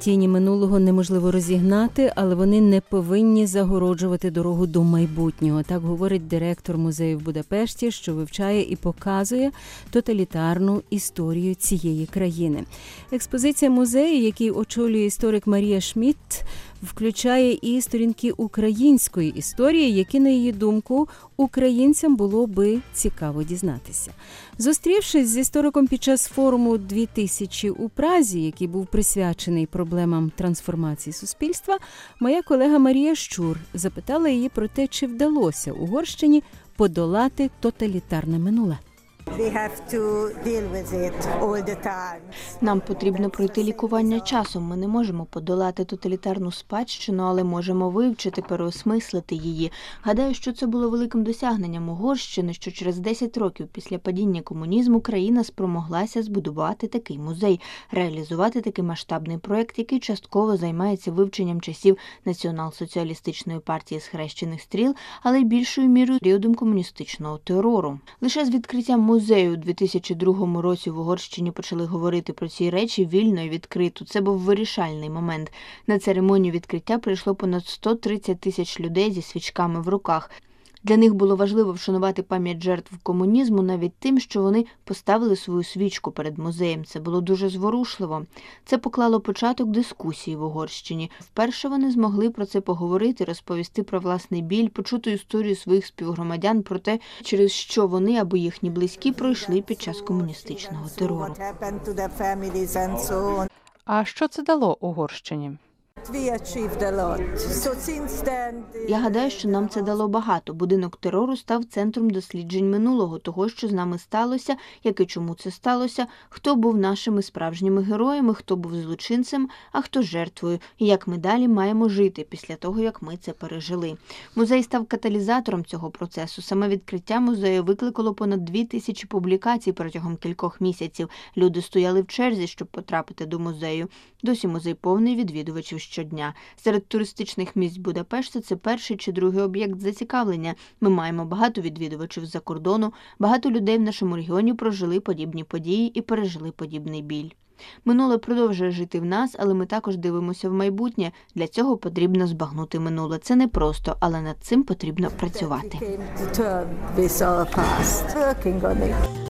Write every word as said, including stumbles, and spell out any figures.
Тіні минулого неможливо розігнати, але вони не повинні загороджувати дорогу до майбутнього. Так говорить директор музею в Будапешті, що вивчає і показує тоталітарну історію цієї країни. Експозиція музею, який очолює історик Марія Шмідт, включає і сторінки української історії, які, на її думку, українцям було би цікаво дізнатися. Зустрівшись з істориком під час форуму дві тисячі у Празі, який був присвячений проблемам трансформації суспільства, моя колега Марія Щур запитала її про те, чи вдалося Угорщині подолати тоталітарне минуле. Нам потрібно пройти лікування часом. Ми не можемо подолати тоталітарну спадщину, але можемо вивчити, переосмислити її. Гадаю, що це було великим досягненням Угорщини, що через десять років після падіння комунізму країна спромоглася збудувати такий музей, реалізувати такий масштабний проєкт, який частково займається вивченням часів Націонал-соціалістичної партії Схрещених стріл, але й більшою мірою періодом комуністичного терору. Лише з відкриттям музею Музею у дві тисячі другому році в Угорщині почали говорити про ці речі вільно і відкрито. Це був вирішальний момент. На церемонію відкриття прийшло понад сто тридцять тисяч людей зі свічками в руках. Для них було важливо вшанувати пам'ять жертв комунізму навіть тим, що вони поставили свою свічку перед музеєм. Це було дуже зворушливо. Це поклало початок дискусії в Угорщині. Вперше вони змогли про це поговорити, розповісти про власний біль, почути історію своїх співгромадян про те, через що вони або їхні близькі пройшли під час комуністичного терору. А що це дало Угорщині? Я гадаю, що нам це дало багато. Будинок терору став центром досліджень минулого, того, що з нами сталося, як і чому це сталося, хто був нашими справжніми героями, хто був злочинцем, а хто жертвою, і як ми далі маємо жити після того, як ми це пережили. Музей став каталізатором цього процесу. Саме відкриття музею викликало понад дві тисячі публікацій протягом кількох місяців. Люди стояли в черзі, щоб потрапити до музею. Досі музей повний відвідувачів щодня. Серед туристичних місць Будапешта це перший чи другий об'єкт зацікавлення. Ми маємо багато відвідувачів з-за кордону, багато людей в нашому регіоні прожили подібні події і пережили подібний біль. Минуле продовжує жити в нас, але ми також дивимося в майбутнє. Для цього потрібно збагнути минуле. Це непросто, але над цим потрібно працювати.